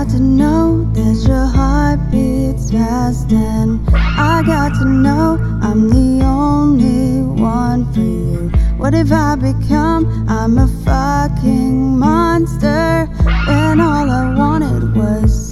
got to know that your heart beats fast, and I got to know I'm the only one for you. What if I become, I'm a fucking monster, when all I wanted was